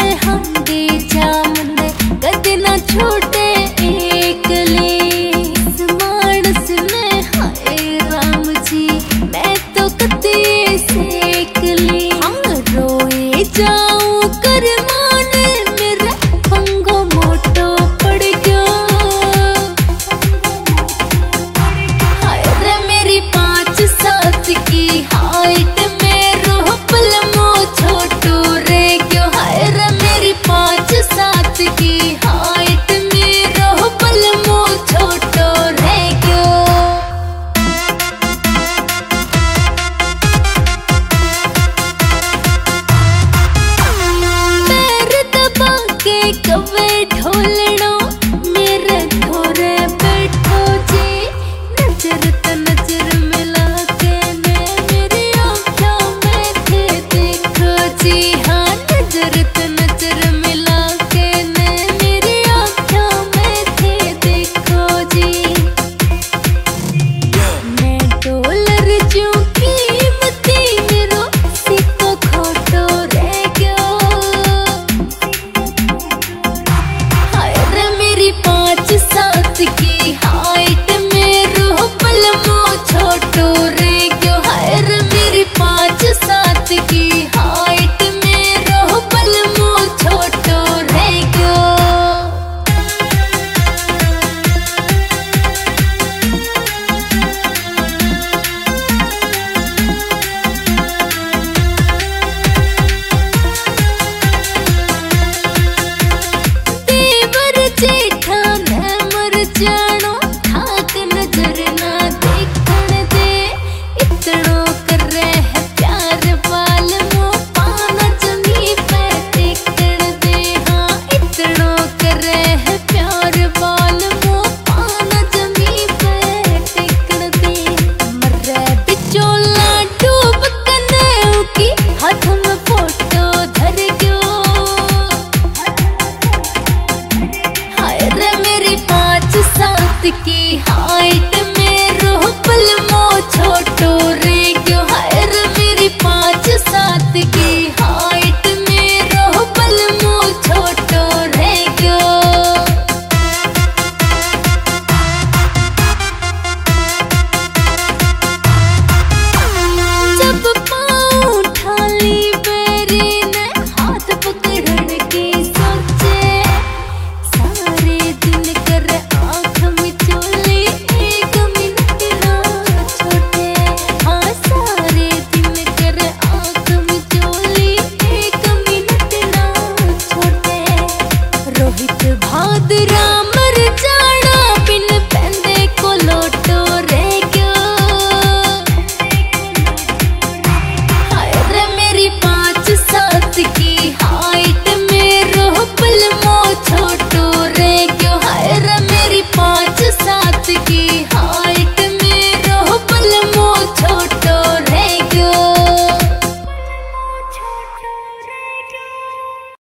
हांडे जामने कदे ना छोटे एकले इस मानस में हाय राम जी मैं तो कदे सेक ली रोए जाऊं कर माने मेरा पंगो मोटो पड़ गया हाय रे मेरी 5-7 की हाइट में रोह पलमो छोटो रे क्यों हाय रे मेरी 5-7 की हाइट में रोह पलमो छोटो रे क्यों पैर दबा के कवे